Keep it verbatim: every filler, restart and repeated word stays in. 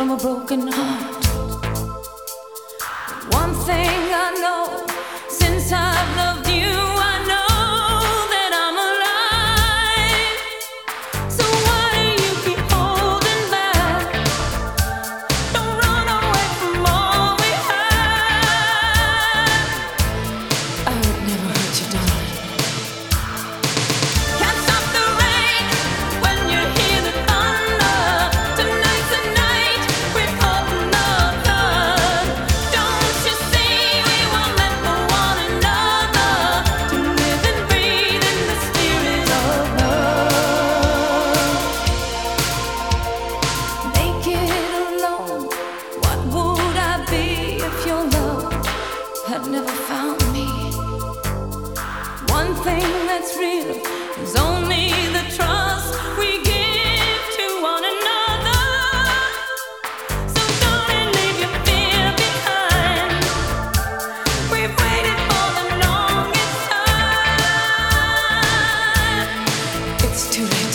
from a broken heart. One thing I know, since I've loved you, I know that I'm alive. So why do you keep holding back? Don't run away from all we have. I would never hurt you, darling. Can't stop the rain when you hear the thunder. Tonight's the night we're holding the blood. Don't you see we were meant for one another, to live and breathe in the spirit of love. Naked alone, what would I be if your love had never found me? One thing that's real is only the trust we give to one another. So don't leave your fear behind. We've waited for the longest time. It's too late.